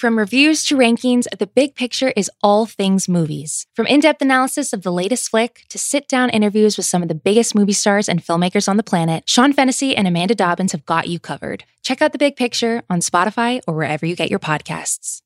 From reviews to rankings, The Big Picture is all things movies. From in-depth analysis of the latest flick to sit-down interviews with some of the biggest movie stars and filmmakers on the planet, Sean Fennessy and Amanda Dobbins have got you covered. Check out The Big Picture on Spotify or wherever you get your podcasts.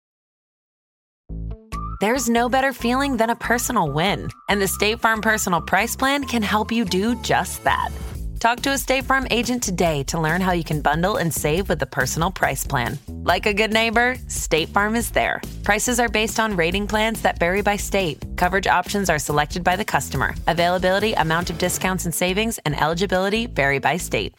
There's no better feeling than a personal win, and the State Farm Personal Price Plan can help you do just that. Talk to a State Farm agent today to learn how you can bundle and save with the Personal Price Plan. Like a good neighbor, State Farm is there. Prices are based on rating plans that vary by state. Coverage options are selected by the customer. Availability, amount of discounts and savings, and eligibility vary by state.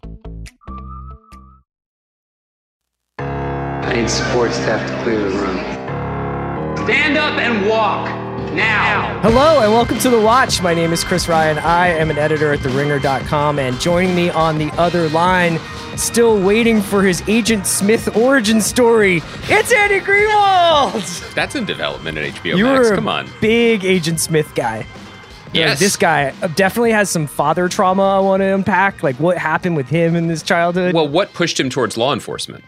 I need support staff to clear the room. Stand up and walk now. Hello and welcome to The Watch. My name is Chris Ryan. I am an editor at TheRinger.com, and joining me on the other line, still waiting for his Agent Smith origin story, it's Andy Greenwald. That's in development at HBO You Max. were Come on. a big Agent Smith guy. Yes. This guy definitely has some father trauma I want to unpack, like what happened with him in his childhood. Well, what pushed him towards law enforcement?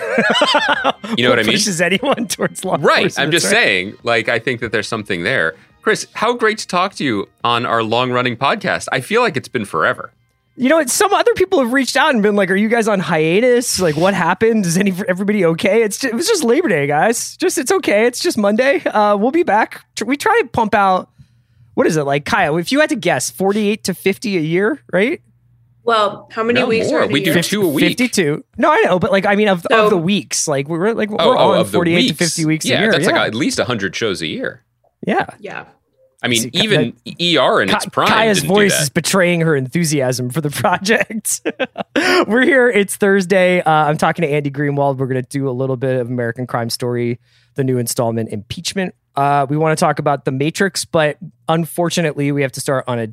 You know what I mean? Pushes anyone towards law Right. enforcement, I'm just right? saying, like, I think that there's something there. Chris, how great to talk to you on our long-running podcast. I feel like it's been forever. You know, some other people have reached out and been like, "Are you guys on hiatus? Like, what happened? Is everybody okay?" It was just Labor Day, guys. It's okay. It's just Monday. We'll be back. We try to pump out. What is it like, Kaya? If you had to guess, 48 to 50 a year, right? Well, how many No, weeks more. are in a We do year? 2 a week. 52. No, I know, but like, I mean, of the weeks, like we're on of the 48 to weeks. 50 weeks yeah, a year. that's yeah, like at least 100 shows a year. yeah. Yeah. I mean, See, even ER in its prime Kaya's didn't do voice that. is betraying her enthusiasm for the project. We're here. It's Thursday. I'm talking to Andy Greenwald. We're going to do a little bit of American Crime Story, the new installment, Impeachment. We want to talk about The Matrix, but unfortunately, we have to start on a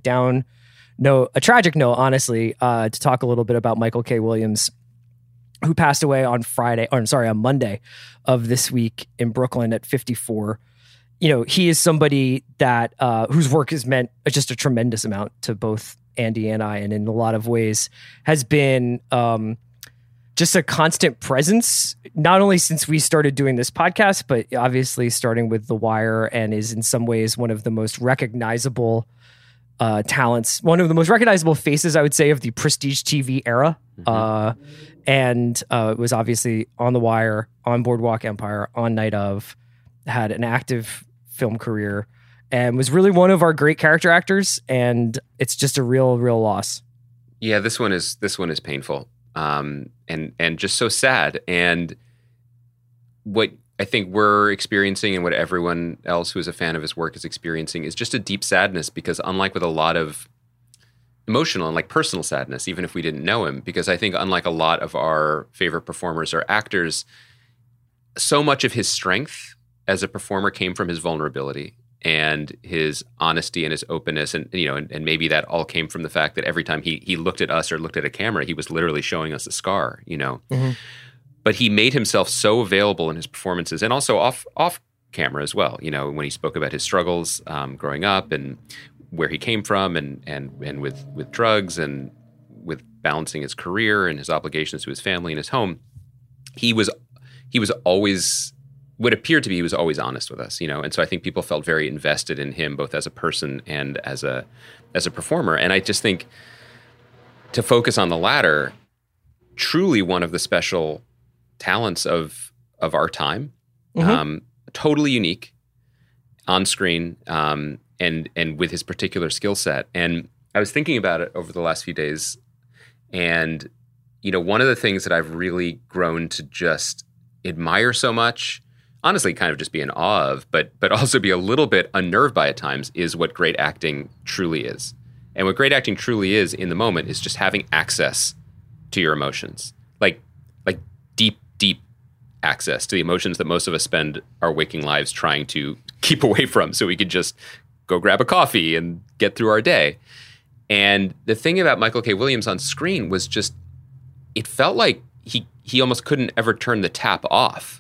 tragic note, honestly, to talk a little bit about Michael K. Williams, who passed away on Monday of this week in Brooklyn at 54. You know, he is somebody that whose work has meant just a tremendous amount to both Andy and I, and in a lot of ways has been just a constant presence, not only since we started doing this podcast, but obviously starting with The Wire, and is in some ways one of the most recognizable talents, one of the most recognizable faces, I would say, of the prestige TV era. And it was obviously on The Wire, on Boardwalk Empire, on Night Of, had an active film career, and was really one of our great character actors. And it's just a real loss. Yeah, this one is painful, and just so sad. And what I think we're experiencing, and what everyone else who is a fan of his work is experiencing, is just a deep sadness. Because unlike with a lot of emotional and like personal sadness, even if we didn't know him, because I think unlike a lot of our favorite performers or actors, so much of his strength as a performer came from his vulnerability and his honesty and his openness, and and maybe that all came from the fact that every time he looked at us or looked at a camera, he was literally showing us a scar, But he made himself so available in his performances, and also off camera as well. When he spoke about his struggles growing up and where he came from, and with drugs and with balancing his career and his obligations to his family and his home, he was always what appeared to be, he was always honest with us, and so I think people felt very invested in him, both as a person and as a performer. And I just think, to focus on the latter, truly one of the special talents of our time, totally unique on screen, and with his particular skill set. And I was thinking about it over the last few days, and one of the things that I've really grown to just admire so much, honestly kind of just be in awe of, but also be a little bit unnerved by at times, is what great acting truly is. And what great acting truly is in the moment is just having access to your emotions, like deep access to the emotions that most of us spend our waking lives trying to keep away from, so we could just go grab a coffee and get through our day. And the thing about Michael K. Williams on screen was just, it felt like he almost couldn't ever turn the tap off.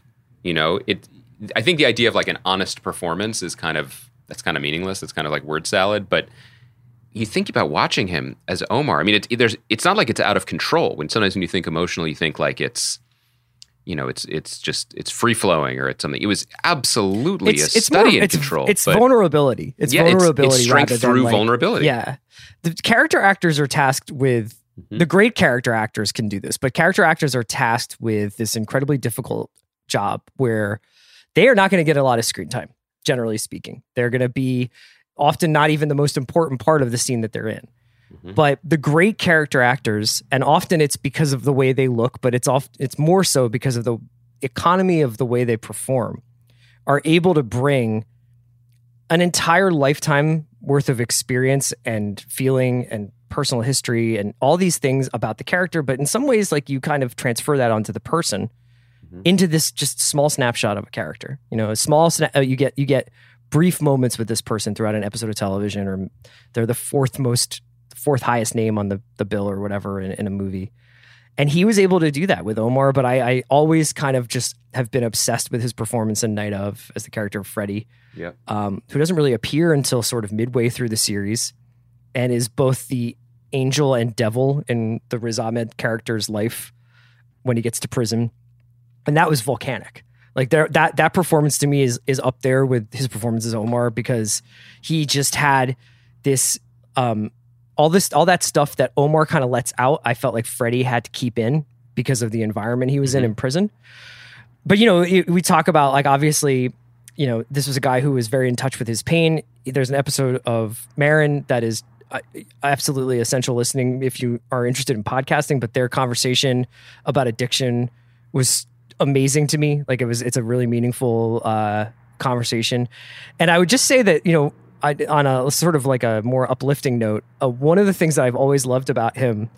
I think the idea of like an honest performance that's kind of meaningless. It's kind of like word salad. But you think about watching him as Omar. I mean, it's not like it's out of control. Sometimes when you think emotional, you think like it's it's free flowing or it's something. It was absolutely a it's study more, in control. It's vulnerability. It's vulnerability. It's strength rather than through vulnerability. Yeah. The character actors are tasked with, the great character actors can do this, but character actors are tasked with this incredibly difficult job where they are not going to get a lot of screen time, generally speaking. They're going to be often not even the most important part of the scene that they're in. But the great character actors, and often it's because of the way they look, but it's more so because of the economy of the way they perform, are able to bring an entire lifetime worth of experience and feeling and personal history and all these things about the character. But in some ways, like, you kind of transfer that onto the person into this just small snapshot of a character. A small you get brief moments with this person throughout an episode of television, or they're the fourth highest name on the bill or whatever in a movie. And he was able to do that with Omar, but I always kind of just have been obsessed with his performance in Night Of as the character of Freddy, who doesn't really appear until sort of midway through the series and is both the angel and devil in the Riz Ahmed character's life when he gets to prison. And that was volcanic. Like, that performance to me is up there with his performance as Omar, because he just had this all that stuff that Omar kind of lets out. I felt like Freddy had to keep in because of the environment he was in prison. But we talk about, like, obviously, this was a guy who was very in touch with his pain. There's an episode of Maron that is absolutely essential listening if you are interested in podcasting. But their conversation about addiction was amazing to me. Like, it's a really meaningful conversation. And I would just say that, on a sort of like a more uplifting note, one of the things that I've always loved about him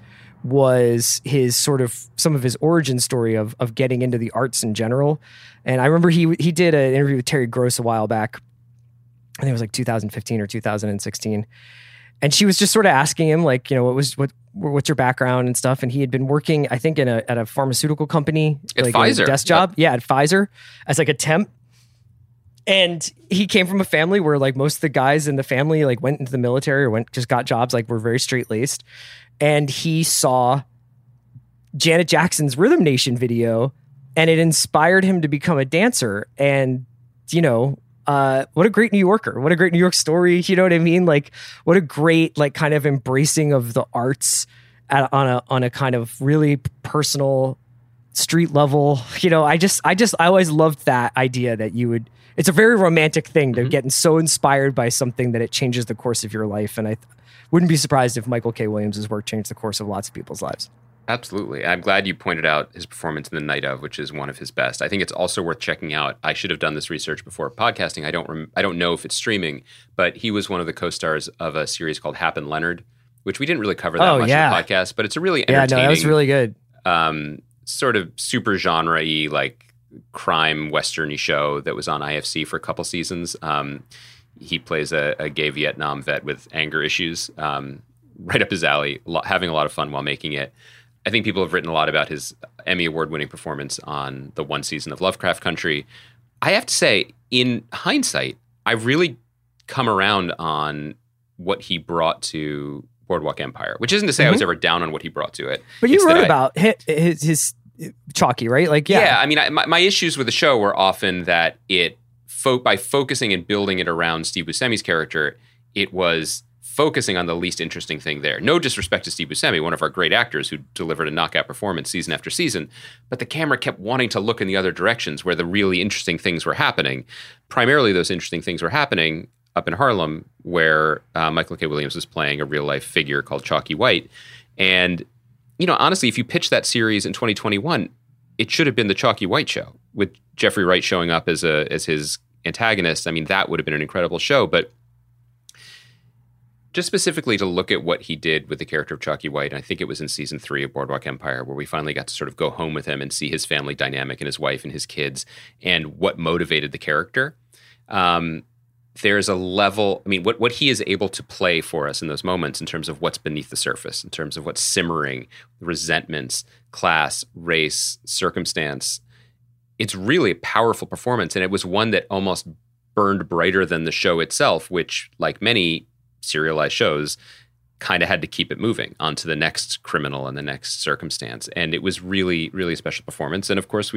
was his sort of some of his origin story of getting into the arts in general. And I remember he did an interview with Terry Gross a while back. I think it was like 2015 or 2016. And she was just sort of asking him, like, what's your background and stuff. And he had been working, I think, at a pharmaceutical company, at like Pfizer. a desk job. Yeah, at Pfizer as like a temp. And he came from a family where, like, most of the guys in the family, like, went into the military or just got jobs, like, were very straight laced. And he saw Janet Jackson's Rhythm Nation video, and it inspired him to become a dancer. And, what a great New Yorker, what a great New York story. You know what I mean? Like, what a great, like, kind of embracing of the arts on a kind of really personal street level. I always loved that idea that it's a very romantic thing to get so inspired by something that it changes the course of your life. And I wouldn't be surprised if Michael K. Williams' work changed the course of lots of people's lives. Absolutely. I'm glad you pointed out his performance in The Night Of, which is one of his best. I think it's also worth checking out. I should have done this research before podcasting. I don't know if it's streaming, but he was one of the co-stars of a series called Hap and Leonard, which we didn't really cover that much in the podcast, but it's a really entertaining. Yeah, no, that was really good. Sort of super genre-y, like, crime western-y show that was on IFC for a couple seasons. He plays a gay Vietnam vet with anger issues, right up his alley, having a lot of fun while making it. I think people have written a lot about his Emmy Award-winning performance on the one season of Lovecraft Country. I have to say, in hindsight, I've really come around on what he brought to Boardwalk Empire, which isn't to say I was ever down on what he brought to it. But you wrote about his Chalky, right? Like, yeah. I mean, my issues with the show were often that by focusing and building it around Steve Buscemi's character, it was focusing on the least interesting thing there. No disrespect to Steve Buscemi, one of our great actors who delivered a knockout performance season after season, but the camera kept wanting to look in the other directions where the really interesting things were happening. Primarily, those interesting things were happening up in Harlem, where Michael K. Williams was playing a real-life figure called Chalky White. And, honestly, if you pitched that series in 2021, it should have been the Chalky White show, with Jeffrey Wright showing up as his antagonist. I mean, that would have been an incredible show, but just specifically to look at what he did with the character of Chalky White, I think it was in season 3 of Boardwalk Empire, where we finally got to sort of go home with him and see his family dynamic and his wife and his kids and what motivated the character. There's a level, I mean, what he is able to play for us in those moments in terms of what's beneath the surface, in terms of what's simmering, resentments, class, race, circumstance. It's really a powerful performance, and it was one that almost burned brighter than the show itself, which, like many serialized shows, kind of had to keep it moving onto the next criminal and the next circumstance. And it was really, really a special performance. And of course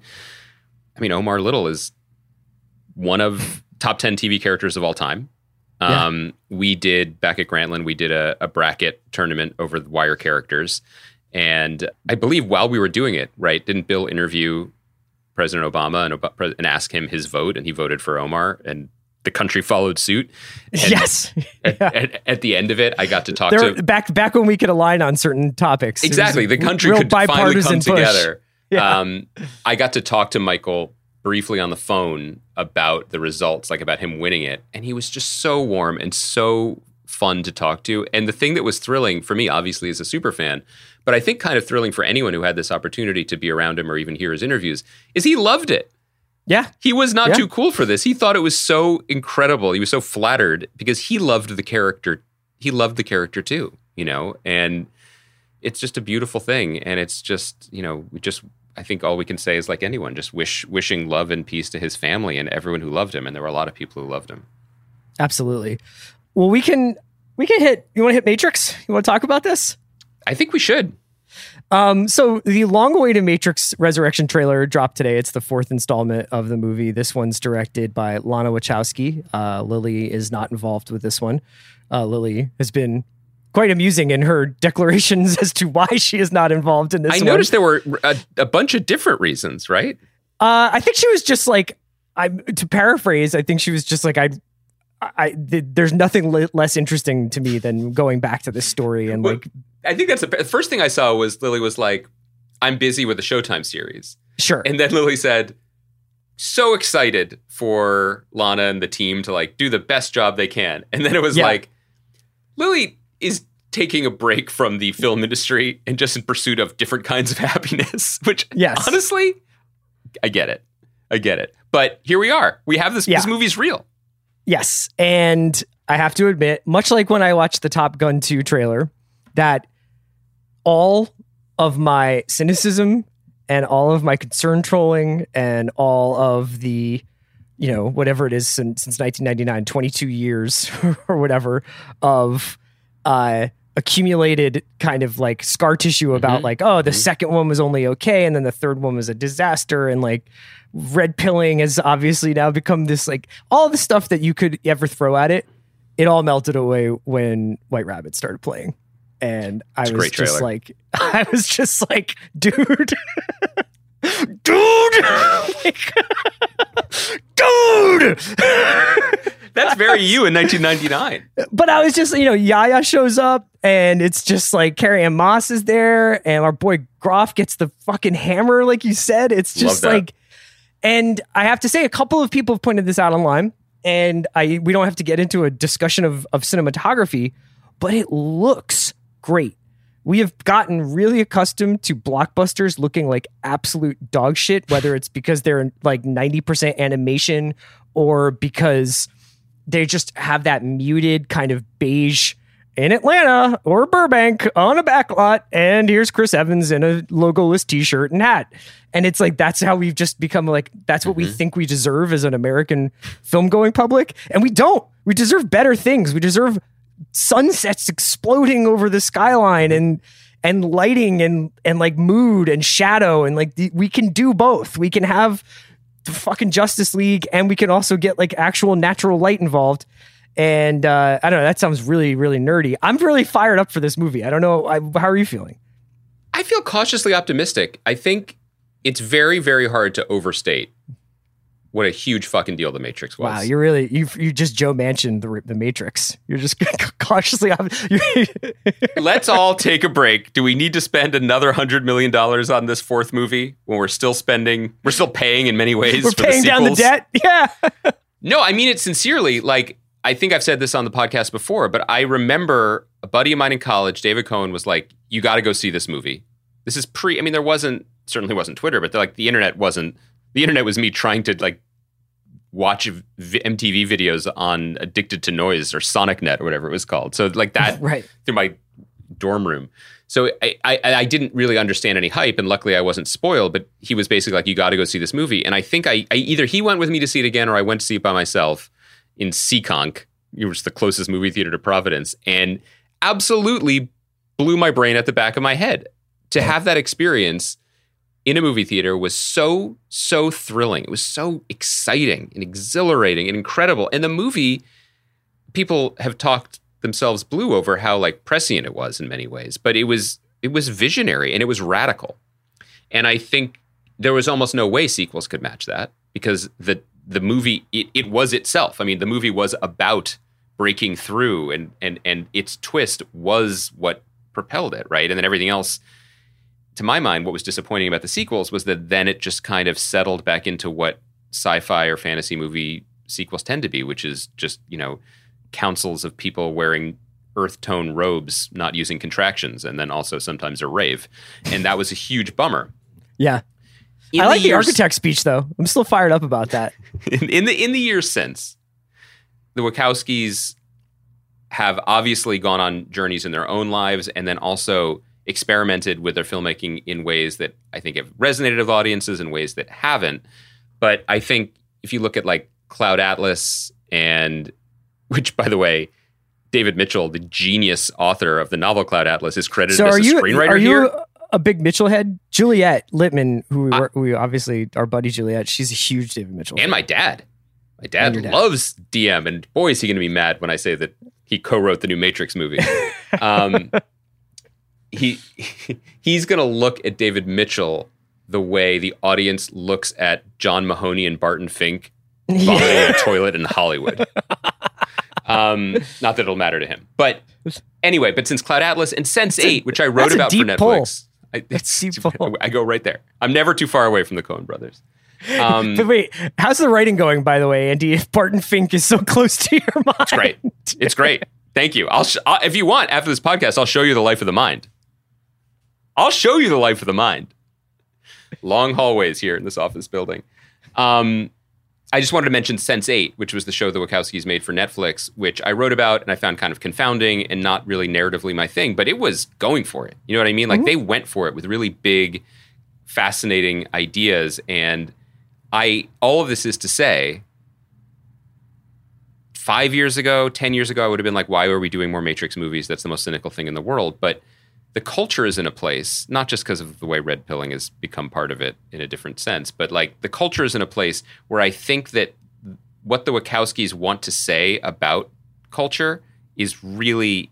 Omar Little is one of top 10 TV characters of all time. We did, back at Grantland, we did a bracket tournament over the Wire characters. And I believe while we were doing it, right, didn't Bill interview President Obama and ask him his vote? And he voted for Omar, and the country followed suit. And yes. At the end of it, I got to talk to... Back when we could align on certain topics. Exactly. The country could finally come together. Yeah. I got to talk to Michael briefly on the phone about the results, like about him winning it. And he was just so warm and so fun to talk to. And the thing that was thrilling for me, obviously, as a super fan, but I think kind of thrilling for anyone who had this opportunity to be around him or even hear his interviews, is he loved it. Yeah. He was not too cool for this. He thought it was so incredible. He was so flattered because he loved the character. He loved the character too, and it's just a beautiful thing. And it's just, I think all we can say is, like anyone, just wishing love and peace to his family and everyone who loved him. And there were a lot of people who loved him. Absolutely. Well, we can hit, you want to hit Matrix? You want to talk about this? I think we should. So the long-awaited Matrix Resurrection trailer dropped today. It's the 4th installment of the movie. This one's directed by Lana Wachowski. Lily is not involved with this one. Lily has been quite amusing in her declarations as to why she is not involved in this one. I noticed there were a bunch of different reasons, right? I think she was just like, to paraphrase, I think she was just like, there's nothing less interesting to me than going back to this story. And like, I think that's the first thing I saw was Lily was like, I'm busy with the Showtime series. Sure. And then Lily said, so excited for Lana and the team to like do the best job they can. And then it was like, Lily is taking a break from the film industry and just in pursuit of different kinds of happiness, which honestly, I get it. But here we are. We have this, this movie's real. Yes. And I have to admit, much like when I watched the Top Gun 2 trailer, that all of my cynicism and all of my concern trolling and all of the, whatever it is since 1999, 22 years or whatever of accumulated kind of like scar tissue about like, oh, the second one was only okay. And then the third one was a disaster. And like red pilling has obviously now become this, like all the stuff that you could ever throw at it. It all melted away when White Rabbit started playing. And I was just like, dude, dude. That's very you in 1999. But I was just, Yaya shows up and it's just like Carrie-Anne Moss is there and our boy Groff gets the fucking hammer, like you said. It's just like, and I have to say a couple of people have pointed this out online and we don't have to get into a discussion of cinematography, but it looks great. We have gotten really accustomed to blockbusters looking like absolute dog shit, whether it's because they're like 90% animation or because they just have that muted kind of beige in Atlanta or Burbank on a backlot. And here's Chris Evans in a logoless t-shirt and hat. And it's like, that's how we've just become like, that's what we think we deserve as an American film going public. And we don't. We deserve better things. We deserve sunsets exploding over the skyline and lighting and like mood and shadow. And like we can do both. We can have the fucking Justice League and we can also get like actual natural light involved. And I don't know, that sounds really, really nerdy. I'm really fired up for this movie. I don't know. How are you feeling? I feel cautiously optimistic. I think it's very, very hard to overstate what a huge fucking deal The Matrix was. Wow, you're really, you just Joe Manchin the Matrix. You're just cautiously Let's all take a break. Do we need to spend another $100 million on this fourth movie when we're still paying in many ways? We're paying down the debt. Yeah. No, I mean it sincerely. Like, I think I've said this on the podcast before, but I remember a buddy of mine in college, David Cohen, was like, you got to go see this movie. This is there certainly wasn't Twitter, but like the internet was me trying to like watch MTV videos on Addicted to Noise or SonicNet or whatever it was called. So like that through my dorm room. So I didn't really understand any hype, and luckily I wasn't spoiled, but he was basically like, you got to go see this movie. And I think I either he went with me to see it again or I went to see it by myself in Seekonk, which was the closest movie theater to Providence. And absolutely blew my brain at the back of my head. To have that experience in a movie theater was so thrilling. It was so exciting and exhilarating and incredible. And the movie, people have talked themselves blue over how like prescient it was in many ways, but it was visionary and it was radical. And I think there was almost no way sequels could match that, because the movie, it was itself. I mean, the movie was about breaking through, and its twist was what propelled it, right? And then everything else, to my mind, what was disappointing about the sequels was that then it just kind of settled back into what sci-fi or fantasy movie sequels tend to be, which is just, councils of people wearing earth tone robes, not using contractions, and then also sometimes a rave. And that was a huge bummer. Yeah. I like the architect speech, though. I'm still fired up about that. In the years since, the Wachowskis have obviously gone on journeys in their own lives, and then also experimented with their filmmaking in ways that I think have resonated with audiences and ways that haven't. But I think if you look at like Cloud Atlas, and which, by the way, David Mitchell, the genius author of the novel Cloud Atlas, is credited as a screenwriter here. A big Mitchell head? Juliet Littman, who we obviously, our buddy Juliet, she's a huge David Mitchell and head. My dad loves DM, and boy, is he going to be mad when I say that he co-wrote the new Matrix movie. He's going to look at David Mitchell the way the audience looks at John Mahoney and Barton Fink vomiting in a toilet in Hollywood. Not that it'll matter to him. But anyway, since Cloud Atlas and Sense8, which I wrote about for Netflix, I go right there. I'm never too far away from the Coen brothers. But wait, how's the writing going, by the way, Andy, if Barton Fink is so close to your mind? It's great. Thank you. I'll if you want, after this podcast, I'll show you The Life of the Mind. Long hallways here in this office building. I just wanted to mention Sense8, which was the show the Wachowskis made for Netflix, which I wrote about and I found kind of confounding and not really narratively my thing, but it was going for it. You know what I mean? Like they went for it with really big, fascinating ideas. And all of this is to say, 5 years ago, 10 years ago, I would have been like, why are we doing more Matrix movies? That's the most cynical thing in the world. But the culture is in a place, not just because of the way red pilling has become part of it in a different sense, but like the culture is in a place where I think that what the Wachowskis want to say about culture is really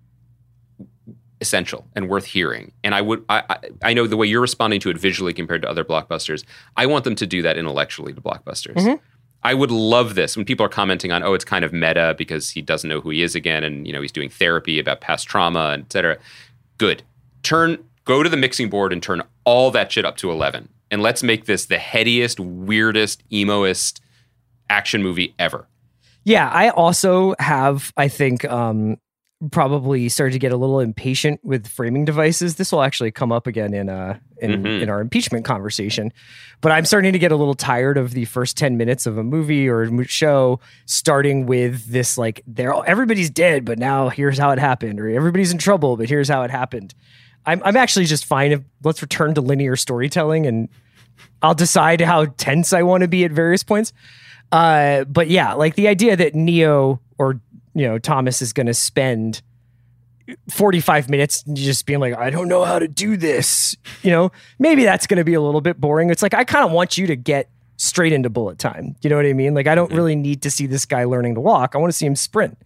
essential and worth hearing. And I know the way you're responding to it visually compared to other blockbusters, I want them to do that intellectually to blockbusters. Mm-hmm. I would love this when people are commenting on, it's kind of meta because he doesn't know who he is again, and he's doing therapy about past trauma, and et cetera. Good. Go to the mixing board and turn all that shit up to 11. And let's make this the headiest, weirdest, emoest action movie ever. Yeah, I also have, I think, probably started to get a little impatient with framing devices. This will actually come up again in our impeachment conversation. But I'm starting to get a little tired of the first 10 minutes of a movie or a show starting with this, like, everybody's dead, but now here's how it happened, or everybody's in trouble, but here's how it happened. I'm actually just fine if let's return to linear storytelling, and I'll decide how tense I want to be at various points. But yeah, like the idea that Neo or Thomas is going to spend 45 minutes just being like, I don't know how to do this. Maybe that's going to be a little bit boring. It's like, I kind of want you to get straight into bullet time. You know what I mean? Like, I don't really need to see this guy learning to walk. I want to see him sprint.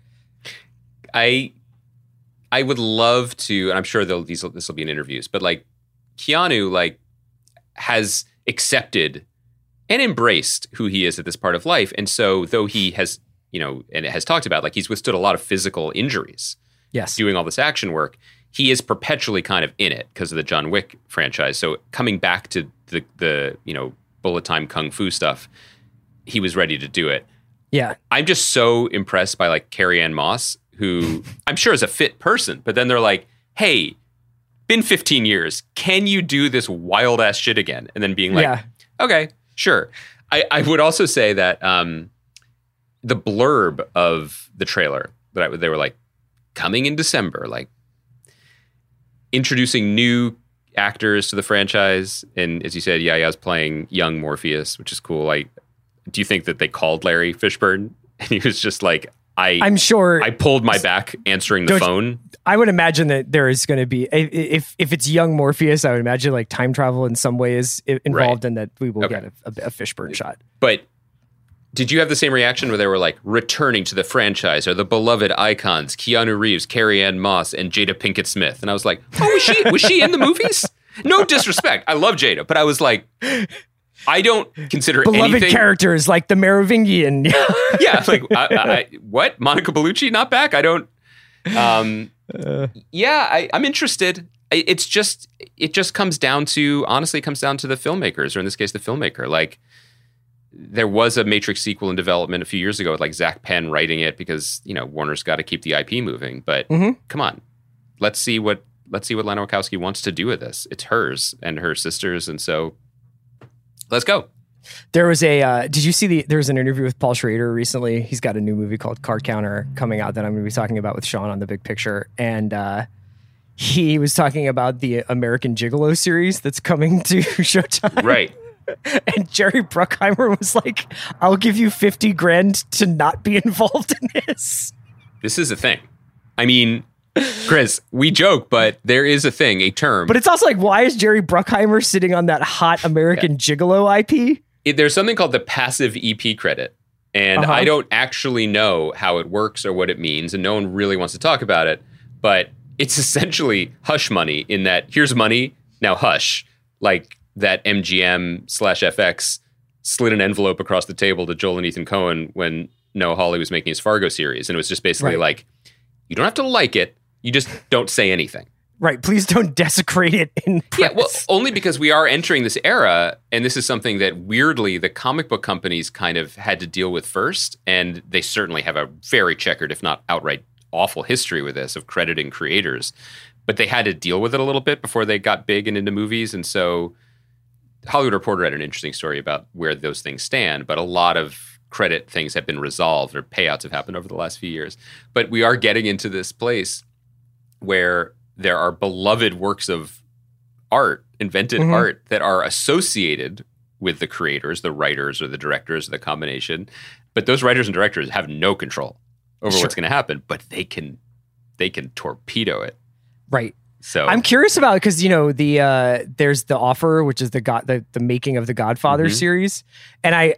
I would love to, and I'm sure this will be in interviews, but like Keanu, like, has accepted and embraced who he is at this part of life. And so though he has, and it has talked about, like, he's withstood a lot of physical injuries. Yes. Doing all this action work, he is perpetually kind of in it because of the John Wick franchise. So coming back to the bullet time kung fu stuff, he was ready to do it. Yeah. I'm just so impressed by like Carrie-Anne Moss, who I'm sure is a fit person, but then they're like, hey, been 15 years. Can you do this wild ass shit again? And then being like, okay, sure. I would also say that the blurb of the trailer that they were like, coming in December, like introducing new actors to the franchise. And as you said, Yaya's playing young Morpheus, which is cool. Like, do you think that they called Larry Fishburne and he was just like, I'm sure I pulled my back answering the phone. I would imagine that there is going to be, if it's young Morpheus, I would imagine like time travel in some way is involved, and that we will get a Fishburne shot. But did you have the same reaction where they were like, returning to the franchise are the beloved icons, Keanu Reeves, Carrie-Anne Moss, and Jada Pinkett Smith? And I was like, oh, was she in the movies? No disrespect. I love Jada, but I was like, I don't consider beloved characters like the Merovingian. Yeah, like what? Monica Bellucci not back? I don't. I'm interested. It just comes down to, honestly, it comes down to the filmmakers, or in this case, the filmmaker. Like, there was a Matrix sequel in development a few years ago with like Zach Penn writing it because, you know, Warner's got to keep the IP moving. But come on, let's see what Lana Wachowski wants to do with this. It's hers and her sisters, and so. Let's go. There was did you see there was an interview with Paul Schrader recently? He's got a new movie called Card Counter coming out that I'm going to be talking about with Sean on The Big Picture. And he was talking about the American Gigolo series that's coming to Showtime. Right. And Jerry Bruckheimer was like, I'll give you $50,000 to not be involved in this. This is a thing. I mean, Chris, we joke, but there is a thing, a term. But it's also like, why is Jerry Bruckheimer sitting on that hot American Gigolo IP? There's something called the passive EP credit. And I don't actually know how it works or what it means. And no one really wants to talk about it. But it's essentially hush money in that here's money, now hush. Like that MGM/FX slid an envelope across the table to Joel and Ethan Coen when Noah Hawley was making his Fargo series. And it was just basically like, you don't have to like it. You just don't say anything. Right. Please don't desecrate it in press. Yeah, well, only because we are entering this era, and this is something that weirdly the comic book companies kind of had to deal with first, and they certainly have a very checkered, if not outright awful history with this, of crediting creators. But they had to deal with it a little bit before they got big and into movies, and so Hollywood Reporter had an interesting story about where those things stand, but a lot of credit things have been resolved, or payouts have happened over the last few years. But we are getting into this place where there are beloved works of art, invented art, that are associated with the creators, the writers, or the directors, or the combination. But those writers and directors have no control over what's going to happen, but they can torpedo it. Right. So I'm curious about, because, you know, there's The Offer, which is the making of the Godfather series. And I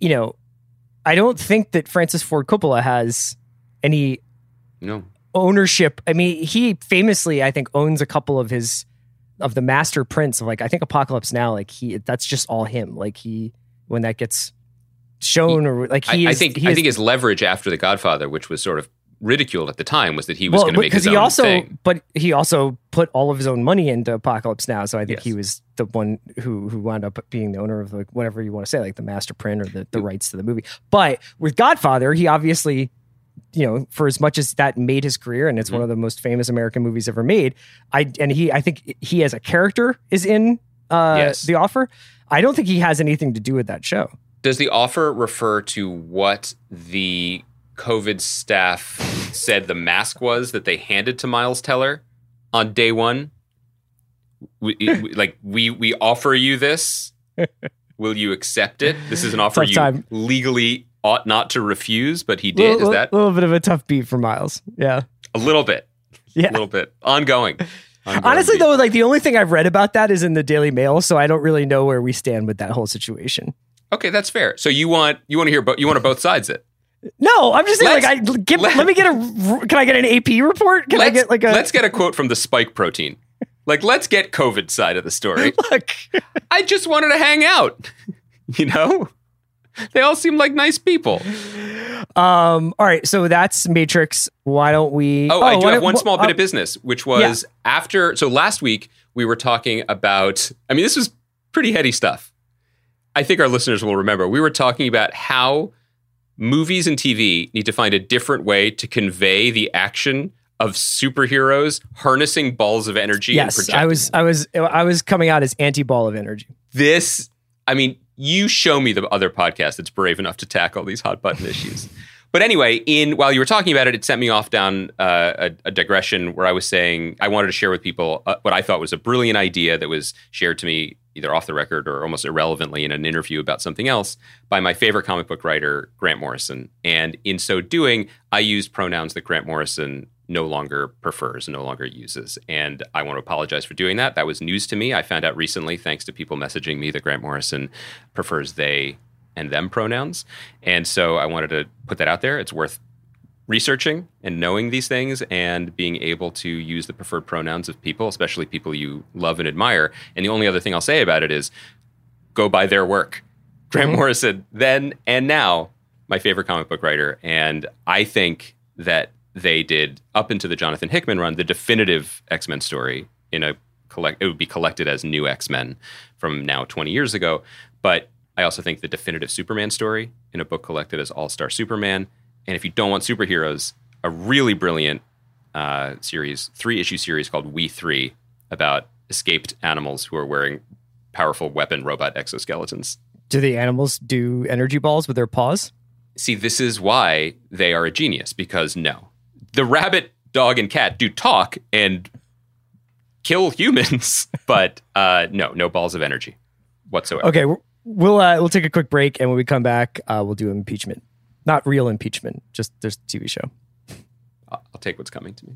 don't think that Francis Ford Coppola has any ownership. I mean, he famously, I think, owns a couple of the master prints of, like, I think Apocalypse Now, like that's just all him. Like when that gets shown, I think his leverage after The Godfather, which was sort of ridiculed at the time, was that he was going to make his own thing. But he also put all of his own money into Apocalypse Now, so I think he was the one who wound up being the owner of, like, whatever you want to say, like the master print or the rights to the movie. But with Godfather, he obviously, you know, for as much as that made his career, and it's one of the most famous American movies ever made, I think he as a character is in The Offer. I don't think he has anything to do with that show. Does The Offer refer to what the COVID staff said the mask was that they handed to Miles Teller on day one? We offer you this. Will you accept it? This is an offer you legally ought not to refuse, but he did. Is that a little bit of a tough beat for Miles? Yeah, a little bit. Yeah, a little bit. Ongoing Honestly, though, like, the only thing I've read about that is in the Daily Mail, so I don't really know where we stand with that whole situation. Okay, that's fair. So you want to hear, you want to both sides it. No, I'm just saying, can I get an AP report? Let's get a quote from the spike protein. Like, let's get COVID side of the story. Look, I just wanted to hang out. You know, they all seem like nice people. All right, so that's Matrix. Why don't we? I do have one small bit of business, which was after. So last week we were talking about. I mean, this was pretty heady stuff. I think our listeners will remember. We were talking about how movies and TV need to find a different way to convey the action of superheroes harnessing balls of energy. Yes, and projecting. I was coming out as anti-ball of energy. This, I mean, you show me the other podcast that's brave enough to tackle these hot button issues. But anyway, while you were talking about it, it sent me off down a digression where I was saying I wanted to share with people what I thought was a brilliant idea that was shared to me either off the record or almost irrelevantly in an interview about something else, by my favorite comic book writer, Grant Morrison. And in so doing, I used pronouns that Grant Morrison no longer prefers, no longer uses. And I want to apologize for doing that. That was news to me. I found out recently, thanks to people messaging me, that Grant Morrison prefers they and them pronouns. And so I wanted to put that out there. It's worth researching and knowing these things and being able to use the preferred pronouns of people, especially people you love and admire. And the only other thing I'll say about it is go buy their work. Grant Morrison, then and now, my favorite comic book writer. And I think that they did, up into the Jonathan Hickman run, the definitive X-Men story in a it would be collected as New X-Men from now 20 years ago. But I also think the definitive Superman story in a book collected as All-Star Superman. And if you don't want superheroes, a really brilliant series, 3-issue series called We Three, about escaped animals who are wearing powerful weapon robot exoskeletons. Do the animals do energy balls with their paws? See, this is why they are a genius, because no. The rabbit, dog, and cat do talk and kill humans, but no balls of energy whatsoever. Okay, we'll take a quick break, and when we come back, we'll do impeachment. Not real impeachment, just there's a TV show. I'll take what's coming to me.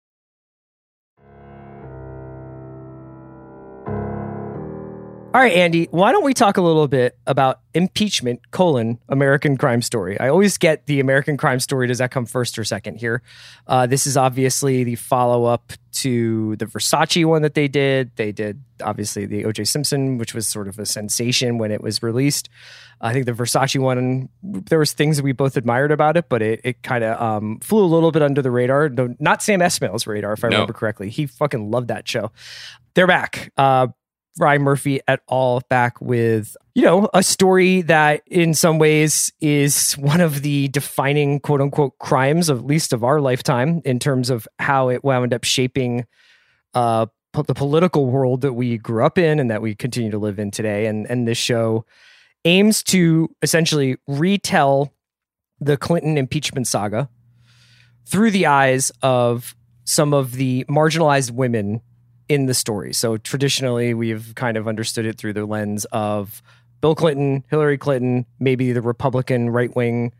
All right, Andy, why don't we talk a little bit about impeachment, American Crime Story? I always get the American Crime Story. Does that come first or second here? This is obviously the follow-up to the Versace one that they did. They did, obviously, the O.J. Simpson, which was sort of a sensation when it was released. I think the Versace one, there was things that we both admired about it, but it kind of flew a little bit under the radar. No, not Sam Esmail's radar, if I remember correctly. He fucking loved that show. They're back. Ryan Murphy et al. Back with, a story that in some ways is one of the defining quote unquote crimes, at least of our lifetime, in terms of how it wound up shaping the political world that we grew up in and that we continue to live in today. And this show aims to essentially retell the Clinton impeachment saga through the eyes of some of the marginalized women in the story. So traditionally, we've kind of understood it through the lens of Bill Clinton, Hillary Clinton, maybe the Republican right-wing,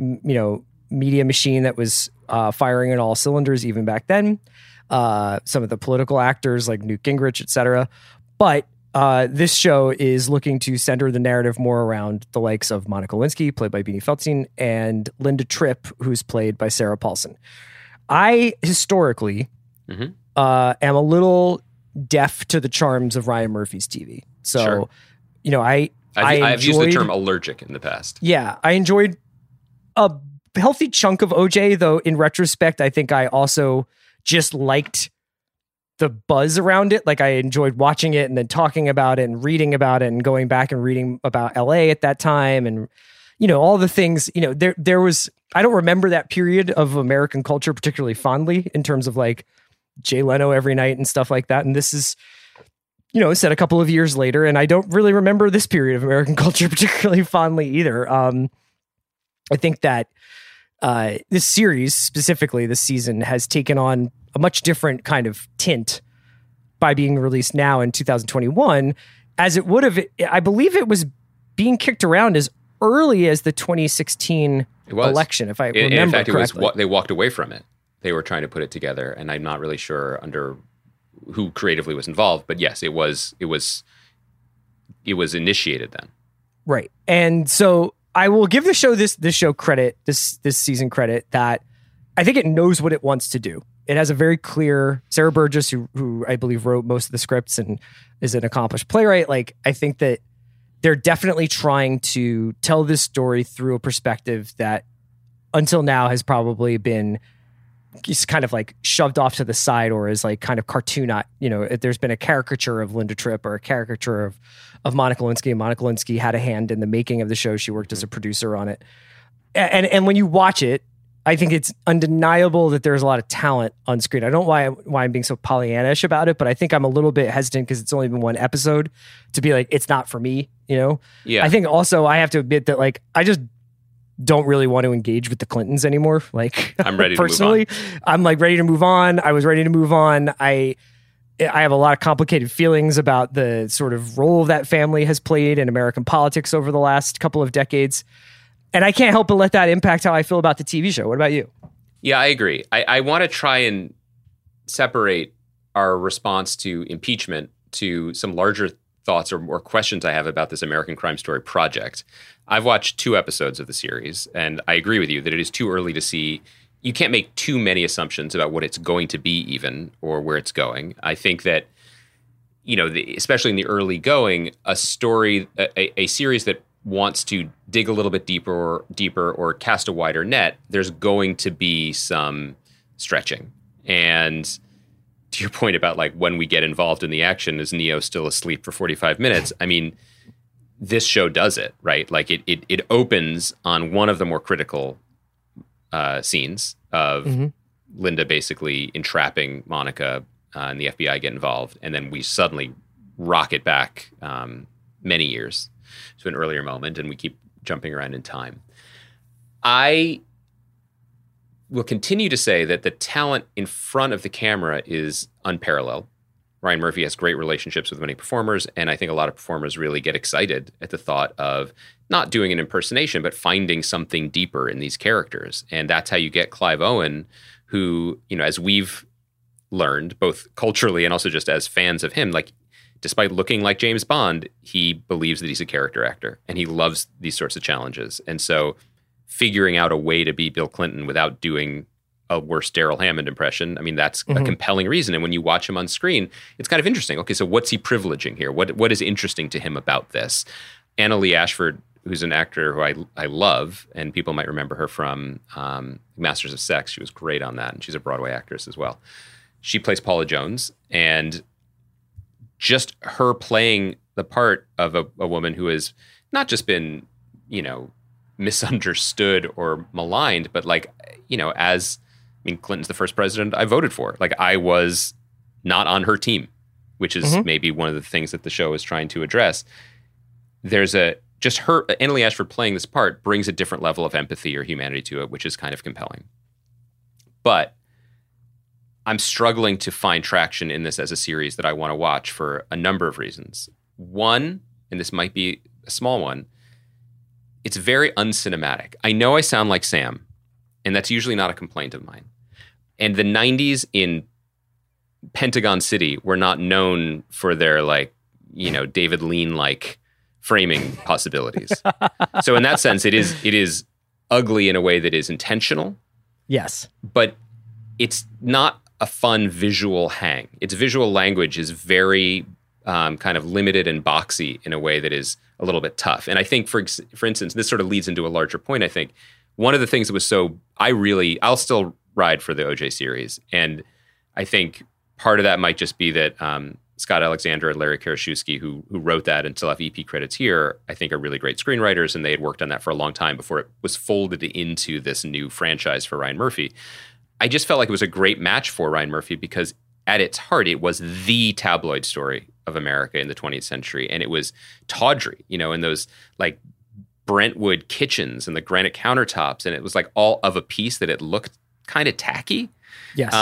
media machine that was firing on all cylinders even back then. Some of the political actors like Newt Gingrich, et cetera. But this show is looking to center the narrative more around the likes of Monica Lewinsky, played by Beanie Feldstein, and Linda Tripp, who's played by Sarah Paulson. I historically am a little deaf to the charms of Ryan Murphy's TV. So, sure. I've used the term allergic in the past. Yeah, I enjoyed a healthy chunk of OJ, though in retrospect, I think I also just liked the buzz around it. Like I enjoyed watching it and then talking about it and reading about it and going back and reading about LA at that time. And, all the things, there was, I don't remember that period of American culture particularly fondly in terms of like Jay Leno every night and stuff like that. And this is, set a couple of years later, and I don't really remember this period of American culture particularly fondly either. I think that this series, specifically this season, has taken on a much different kind of tint by being released now in 2021, as it would have, I believe it was being kicked around as early as the 2016 election, if I remember in fact, correctly. They walked away from it. They were trying to put it together, and I'm not really sure under who creatively was involved, but yes, it was initiated then. Right. And so I will give the show this show credit, this season credit, that I think it knows what it wants to do. It has a very clear Sarah Burgess, who I believe wrote most of the scripts and is an accomplished playwright. Like, I think that they're definitely trying to tell this story through a perspective that until now has probably been just kind of like shoved off to the side, or is like kind of cartoon. There's been a caricature of Linda Tripp or a caricature of Monica Lewinsky. And Monica Lewinsky had a hand in the making of the show. She worked as a producer on it. And when you watch it, I think it's undeniable that there's a lot of talent on screen. I don't know why I'm being so Pollyannish about it, but I think I'm a little bit hesitant because it's only been one episode to be like, it's not for me, Yeah. I think also I have to admit that like, I just don't really want to engage with the Clintons anymore. Like, I'm ready personally, to move on. I'm like ready to move on. I was ready to move on. I have a lot of complicated feelings about the sort of role that family has played in American politics over the last couple of decades. And I can't help but let that impact how I feel about the TV show. What about you? Yeah, I agree. I want to try and separate our response to impeachment to some larger thoughts or questions I have about this American Crime Story project. I've watched 2 episodes of the series, and I agree with you that it is too early to see. You can't make too many assumptions about what it's going to be even or where it's going. I think that, especially in the early going, a story, a series that wants to dig a little bit deeper or cast a wider net, there's going to be some stretching. And to your point about like when we get involved in the action, is Neo still asleep for 45 minutes? I mean, this show does it, right? Like it opens on one of the more critical scenes of Linda basically entrapping Monica and the FBI get involved. And then we suddenly rocket back many years to an earlier moment, and we keep jumping around in time. I will continue to say that the talent in front of the camera is unparalleled. Ryan Murphy has great relationships with many performers, and I think a lot of performers really get excited at the thought of not doing an impersonation, but finding something deeper in these characters. And that's how you get Clive Owen, who, as we've learned, both culturally and also just as fans of him, like, despite looking like James Bond, he believes that he's a character actor, and he loves these sorts of challenges. And so figuring out a way to be Bill Clinton without doing a worse Daryl Hammond impression, I mean, that's a compelling reason. And when you watch him on screen, it's kind of interesting. Okay, so what's he privileging here? What is interesting to him about this? Anna Lee Ashford, who's an actor who I love, and people might remember her from Masters of Sex. She was great on that, and she's a Broadway actress as well. She plays Paula Jones, and just her playing the part of a woman who has not just been, misunderstood or maligned, but Clinton's the first president I voted for. Like, I was not on her team, which is maybe one of the things that the show is trying to address. There's Anna Lee Ashford playing this part brings a different level of empathy or humanity to it, which is kind of compelling. But I'm struggling to find traction in this as a series that I want to watch for a number of reasons. One, and this might be a small one, it's very uncinematic. I know I sound like Sam, and that's usually not a complaint of mine. And the 90s in Pentagon City were not known for their David Lean-like framing possibilities. So in that sense, it is ugly in a way that is intentional. Yes. But it's not a fun visual hang. Its visual language is very kind of limited and boxy in a way that is a little bit tough. And I think, for instance, this sort of leads into a larger point, I think. One of the things that was I'll still ride for the OJ series. And I think part of that might just be that Scott Alexander and Larry Karaszewski, who wrote that and still have EP credits here, I think are really great screenwriters, and they had worked on that for a long time before it was folded into this new franchise for Ryan Murphy. I just felt like it was a great match for Ryan Murphy because at its heart, it was the tabloid story of America in the 20th century. And it was tawdry, in those like Brentwood kitchens and the granite countertops. And it was like all of a piece that it looked kind of tacky. Yes.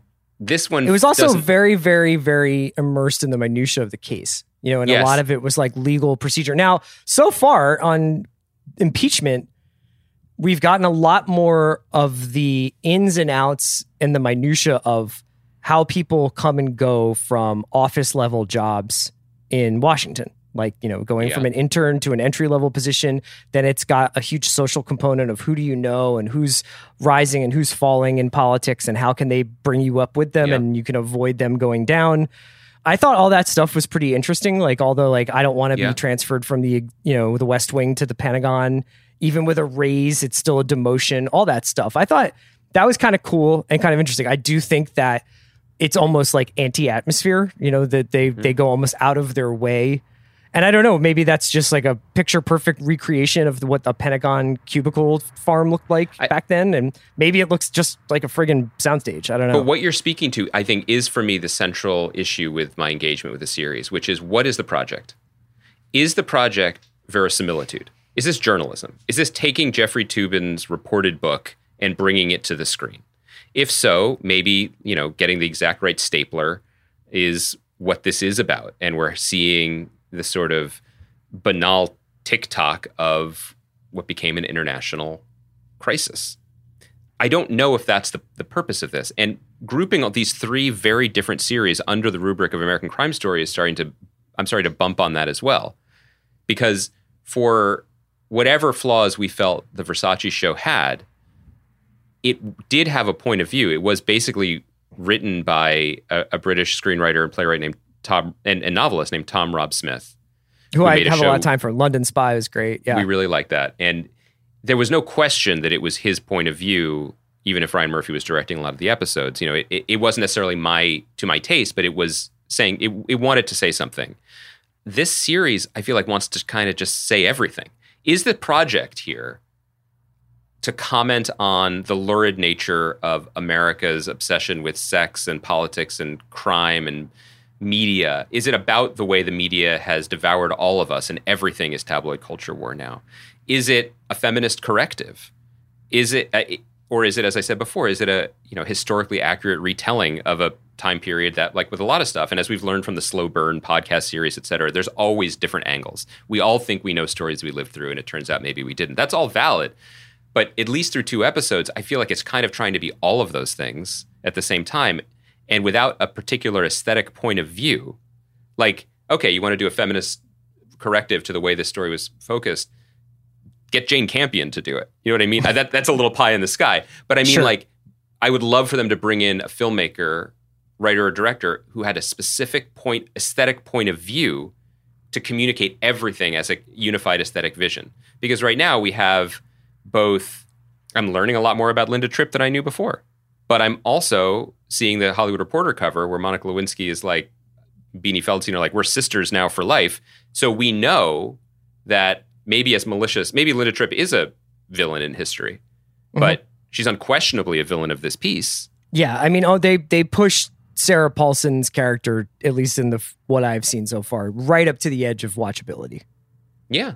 This one, it was also very, very, very immersed in the minutia of the case, and a lot of it was like legal procedure. Now, so far on impeachment, we've gotten a lot more of the ins and outs and the minutia of how people come and go from office level jobs in Washington. Like, going from an intern to an entry level position, then it's got a huge social component of who do you know and who's rising and who's falling in politics and how can they bring you up with them and you can avoid them going down. I thought all that stuff was pretty interesting. Like, although I don't want to be transferred from the West Wing to the Pentagon, even with a raise, it's still a demotion, all that stuff. I thought that was kind of cool and kind of interesting. I do think that it's almost like anti-atmosphere, that they go almost out of their way. And I don't know, maybe that's just like a picture perfect recreation of what the Pentagon cubicle farm looked like back then. And maybe it looks just like a friggin' soundstage. I don't know. But what you're speaking to, I think, is for me the central issue with my engagement with the series, which is, what is the project? Is the project verisimilitude? Is this journalism? Is this taking Jeffrey Toobin's reported book and bringing it to the screen? If so, maybe, getting the exact right stapler is what this is about. And we're seeing the sort of banal TikTok of what became an international crisis. I don't know if that's the purpose of this. And grouping all these three very different series under the rubric of American Crime Story is I'm starting to bump on that as well. Because for whatever flaws we felt the Versace show had, it did have a point of view. It was basically written by a British screenwriter and playwright named Tom, and novelist named Tom Rob Smith. Who I have a lot of time for. London Spy was great. Yeah. We really like that. And there was no question that it was his point of view, even if Ryan Murphy was directing a lot of the episodes. You know, it wasn't necessarily to my taste, but it was saying, it wanted to say something. This series, I feel like, wants to kind of just say everything. Is the project here to comment on the lurid nature of America's obsession with sex and politics and crime and media? Is it about the way the media has devoured all of us and everything is tabloid culture war now? Is it a feminist corrective? Is it, or is it, as I said before, is it a historically accurate retelling of a time period that, like with a lot of stuff, and as we've learned from the Slow Burn podcast series, et cetera, there's always different angles. We all think we know stories we lived through, and it turns out maybe we didn't. That's all valid. But at least through 2 episodes, I feel like it's kind of trying to be all of those things at the same time, and without a particular aesthetic point of view. Like, okay, you want to do a feminist corrective to the way this story was focused, get Jane Campion to do it. You know what I mean? That's a little pie in the sky. But I mean, sure. Like, I would love for them to bring in a filmmaker, writer, or director who had a specific aesthetic point of view to communicate everything as a unified aesthetic vision. Because right now we have both, I'm learning a lot more about Linda Tripp than I knew before. But I'm also seeing the Hollywood Reporter cover where Monica Lewinsky is like, Beanie Feldstein are like, we're sisters now for life. So we know that maybe as malicious, maybe Linda Tripp is a villain in history, but she's unquestionably a villain of this piece. Yeah, I mean, they pushed Sarah Paulson's character, at least in what I've seen so far, right up to the edge of watchability. Yeah.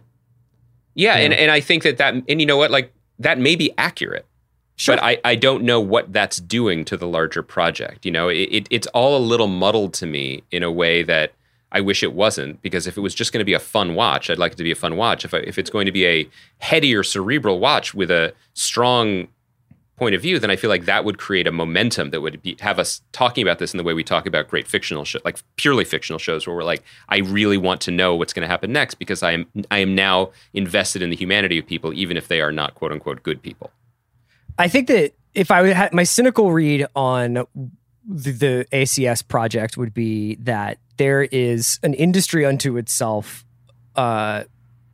And I think that and you know what, like, that may be accurate. Sure. But I don't know what that's doing to the larger project. You know, it's all a little muddled to me in a way that I wish it wasn't, because if it was just going to be a fun watch, I'd like it to be a fun watch. If it's going to be a heady or cerebral watch with a strong point of view, then I feel like that would create a momentum that would have us talking about this in the way we talk about great fictional shows, like purely fictional shows, where we're like, I really want to know what's going to happen next because I am now invested in the humanity of people, even if they are not quote unquote good people. I think that if I had my cynical read on the ACS project would be that there is an industry unto itself that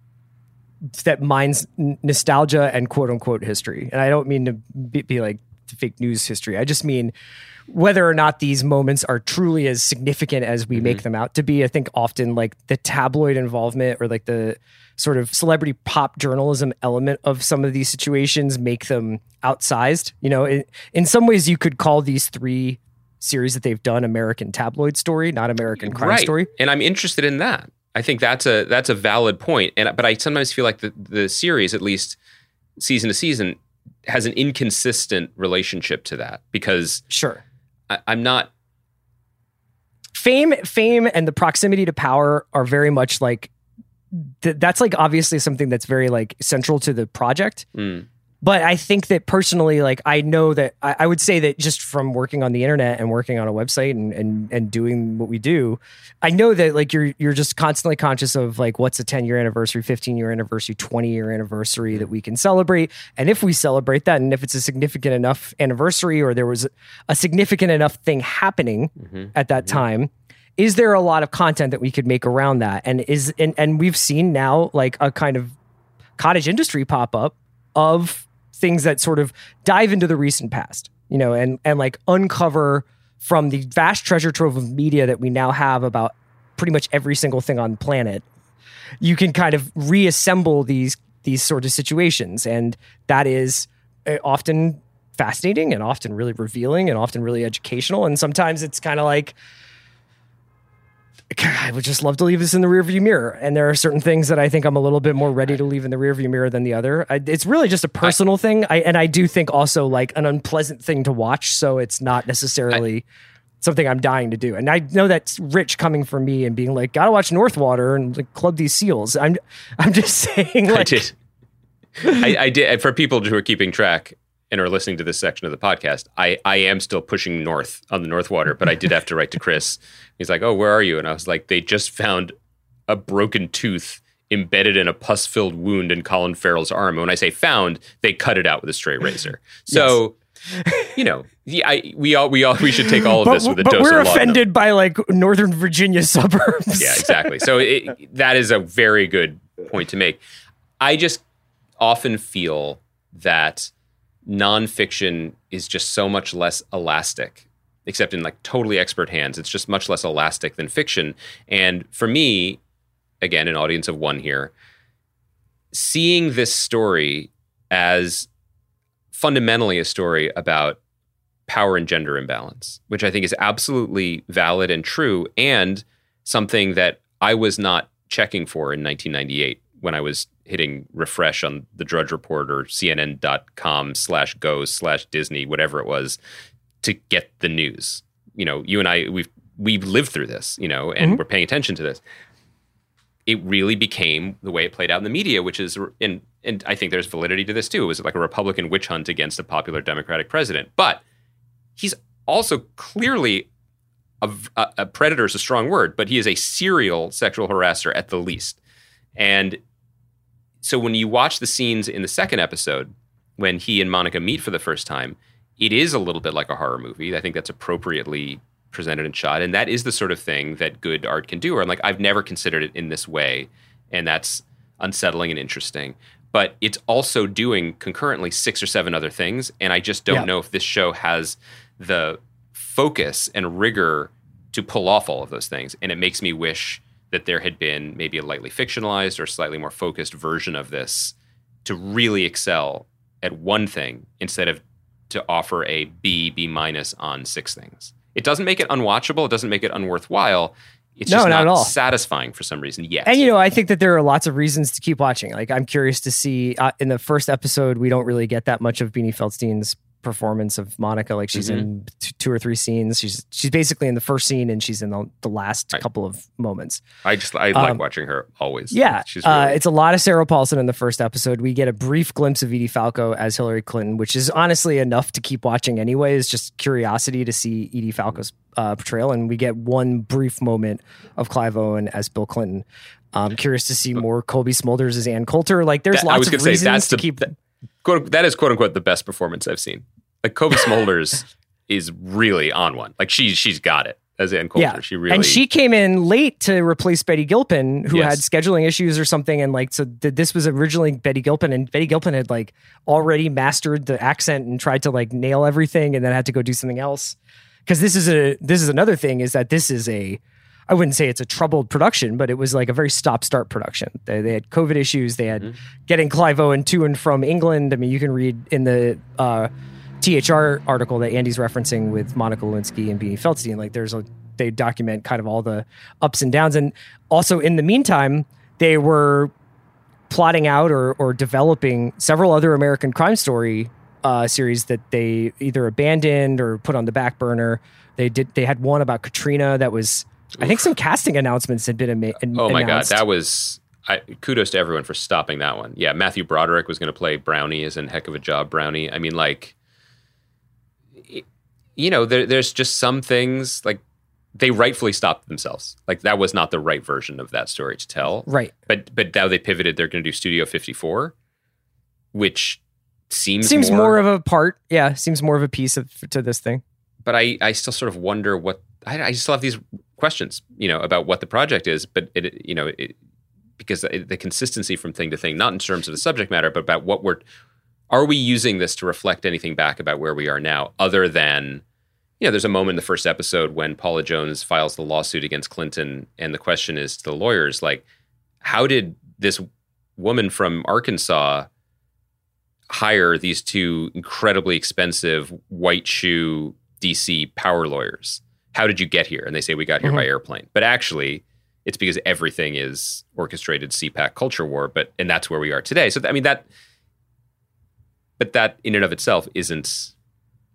mines nostalgia and quote unquote history. And I don't mean to be like fake news history. I just mean whether or not these moments are truly as significant as we make them out to be. I think often like the tabloid involvement or like the sort of celebrity pop journalism element of some of these situations make them outsized. You know, in some ways you could call these 3 series that they've done American tabloid story, not American crime story. And I'm interested in that. I think that's a valid point. But I sometimes feel like the series, at least season to season, has an inconsistent relationship to that because sure, I'm not. Fame and the proximity to power are very much like that's like obviously something that's very like central to the project. But I think that personally, like, I know that I would say that just from working on the internet and working on a website and doing what we do, I know that like you're just constantly conscious of like what's a 10-year anniversary, 15-year anniversary, 20-year anniversary that we can celebrate. And if we celebrate that, and if it's a significant enough anniversary or there was a significant enough thing happening at that time, is there a lot of content that we could make around that? And we've seen now like a kind of cottage industry pop up of things that sort of dive into the recent past, you know, and like uncover from the vast treasure trove of media that we now have about pretty much every single thing on the planet. You can kind of reassemble these sort of situations. And that is often fascinating and often really revealing and often really educational. And sometimes it's kind of like, I would just love to leave this in the rearview mirror. And there are certain things that I think I'm a little bit more ready to leave in the rearview mirror than the other. It's really just a personal thing. And I do think also like an unpleasant thing to watch. So it's not necessarily something I'm dying to do. And I know that's rich coming from me and being like, gotta watch Northwater and like, club these seals. I'm just saying, like, I did. For people who are keeping track and are listening to this section of the podcast, I am still pushing north on the Northwater, but I did have to write to Chris. He's like, oh, where are you? And I was like, they just found a broken tooth embedded in a pus-filled wound in Colin Farrell's arm. And when I say found, they cut it out with a straight razor. So, you know, we should take all of this with a dose of laudanum. But we're offended by like Northern Virginia suburbs. Yeah, exactly. So that is a very good point to make. I just often feel that nonfiction is just so much less elastic, except in like totally expert hands. It's just much less elastic than fiction. And for me, again, an audience of one here, seeing this story as fundamentally a story about power and gender imbalance, which I think is absolutely valid and true, and something that I was not checking for in 1998 when I was hitting refresh on the Drudge Report or CNN.com/go/Disney, whatever it was, to get the news. You know, you and I, we've lived through this, you know, and we're paying attention to this. It really became the way it played out in the media, which is, and I think there's validity to this too. It was like a Republican witch hunt against a popular Democratic president. But he's also clearly a predator is a strong word, but he is a serial sexual harasser at the least. And so when you watch the scenes in the second episode, when he and Monica meet for the first time, it is a little bit like a horror movie. I think that's appropriately presented and shot. And that is the sort of thing that good art can do. Or I'm like, I've never considered it in this way. And that's unsettling and interesting. But it's also doing concurrently 6 or 7 other things. And I just don't know if this show has the focus and rigor to pull off all of those things. And it makes me wish that there had been maybe a lightly fictionalized or slightly more focused version of this to really excel at one thing instead of to offer a B minus on 6 things. It doesn't make it unwatchable. It doesn't make it unworthwhile. It's just not satisfying for some reason yet. And, you know, I think that there are lots of reasons to keep watching. Like, I'm curious to see, in the first episode, we don't really get that much of Beanie Feldstein's performance of Monica. Like, she's in 2 or 3 scenes. She's basically in the first scene, and she's in the last couple of moments. I like watching her always. Yeah. She's really... it's a lot of Sarah Paulson in the first episode. We get a brief glimpse of Edie Falco as Hillary Clinton, which is honestly enough to keep watching anyway. It's just curiosity to see Edie Falco's portrayal. And we get one brief moment of Clive Owen as Bill Clinton. I'm curious to see more Colby Smulders as Ann Coulter. Like, there's lots of reasons to keep... That is quote unquote the best performance I've seen. Like, Colby Smulders is really on one. Like, she's got it as Ann Coulter. Yeah. She really, and she came in late to replace Betty Gilpin, who had scheduling issues or something. And like, so this was originally Betty Gilpin, and Betty Gilpin had like already mastered the accent and tried to like nail everything, and then had to go do something else. Because this is another thing, is that this is I wouldn't say it's a troubled production, but it was like a very stop-start production. They had COVID issues. They had getting Clive Owen to and from England. I mean, you can read in the THR article that Andy's referencing with Monica Lewinsky and Beanie Feldstein. Like, they document kind of all the ups and downs. And also in the meantime, they were plotting out or developing several other American Crime Story series that they either abandoned or put on the back burner. They had one about Katrina that was... I think some casting announcements had been announced. Oh my God, that was... kudos to everyone for stopping that one. Yeah, Matthew Broderick was going to play Brownie, as in heck of a job, Brownie. I mean, like, you know, there's just some things, like, they rightfully stopped themselves. Like, that was not the right version of that story to tell. Right. But now they pivoted. They're going to do Studio 54, which seems more of a part. Yeah, seems more of a piece to this thing. But I still sort of wonder what... I still have these questions, you know, about what the project is, but because the consistency from thing to thing, not in terms of the subject matter, but about are we using this to reflect anything back about where we are now, other than, you know, there's a moment in the first episode when Paula Jones files the lawsuit against Clinton, and the question is to the lawyers, like, how did this woman from Arkansas hire these 2 incredibly expensive white shoe DC power lawyers? How did you get here? And they say, we got here by airplane. But actually, it's because everything is orchestrated CPAC culture war. And that's where we are today. So, I mean, that in and of itself isn't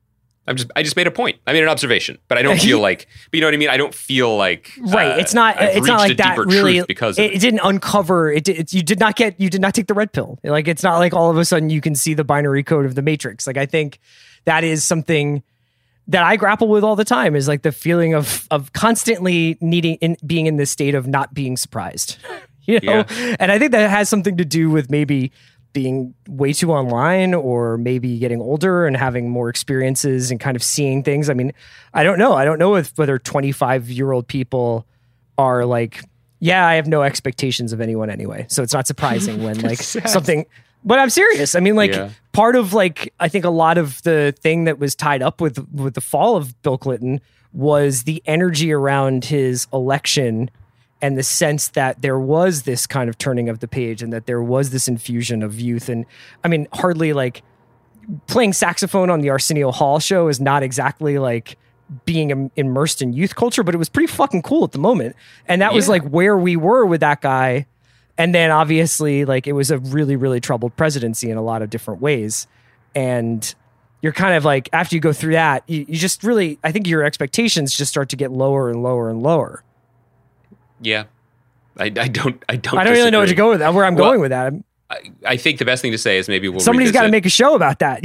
I just made a point. I made an observation, but I don't feel like, but you know what I mean? I don't feel like, right. It's not I've like reached a that deeper really, truth because of it didn't uncover it. You did not take the red pill. Like, it's not like all of a sudden you can see the binary code of the Matrix. Like, I think that is something that I grapple with all the time, is like the feeling of constantly being in this state of not being surprised, you know? Yeah. And I think that has something to do with maybe being way too online, or maybe getting older and having more experiences and kind of seeing things. I mean, I don't know whether 25-year-old people are like, yeah, I have no expectations of anyone anyway. So it's not surprising when like something, but I'm serious. I mean, like part of like, I think a lot of the thing that was tied up with the fall of Bill Clinton was the energy around his election, and the sense that there was this kind of turning of the page, and that there was this infusion of youth. And I mean, hardly like playing saxophone on the Arsenio Hall show is not exactly like being immersed in youth culture, but it was pretty fucking cool at the moment. And that was like where we were with that guy. And then obviously like it was a really, really troubled presidency in a lot of different ways. And you're kind of like, after you go through that, you just really, I think your expectations just start to get lower and lower and lower. Yeah, I don't really know where to go with that. Where I'm going with that. I think the best thing to say is maybe somebody's got to make a show about that.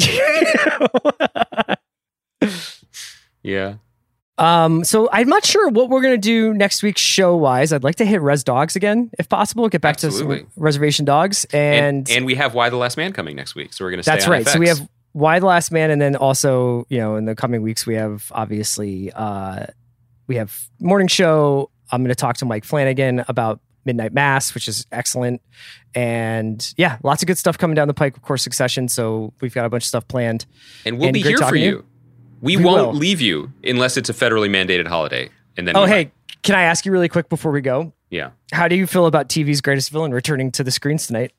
Yeah. So I'm not sure what we're gonna do next week show wise. I'd like to hit Res Dogs again, if possible. Get back to some Reservation Dogs, and we have Why the Last Man coming next week. So we're gonna stay that's on right. FX. So we have Why the Last Man, and then also in the coming weeks we have obviously we have Morning Show. I'm going to talk to Mike Flanagan about Midnight Mass, which is excellent. And yeah, lots of good stuff coming down the pike, of course, Succession. So we've got a bunch of stuff planned. And we'll be here for you. We won't leave you unless it's a federally mandated holiday. And then hey, can I ask you really quick before we go? Yeah. How do you feel about TV's greatest villain returning to the screens tonight?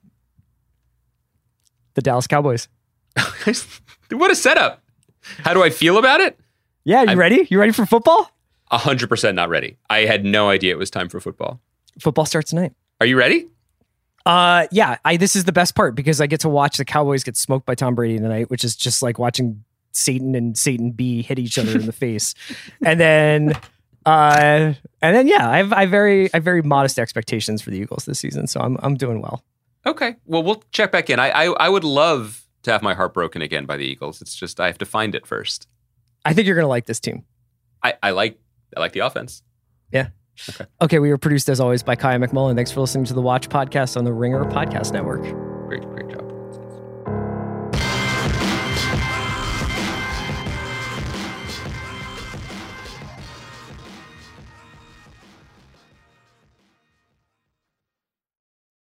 The Dallas Cowboys. What a setup. How do I feel about it? Yeah, ready? You ready for football? 100% not ready. I had no idea it was time for football. Football starts tonight. Are you ready? Yeah. This is the best part because I get to watch the Cowboys get smoked by Tom Brady tonight, which is just like watching Satan and Satan B hit each other in the face. And then yeah, I have very modest expectations for the Eagles this season, so I'm doing well. Okay. Well, we'll check back in. I would love to have my heart broken again by the Eagles. It's just I have to find it first. I think you're going to like this team. I like the offense. Yeah. Okay. We were produced as always by Kaya McMullen. Thanks for listening to the Watch Podcast on the Ringer Podcast Network. Great job.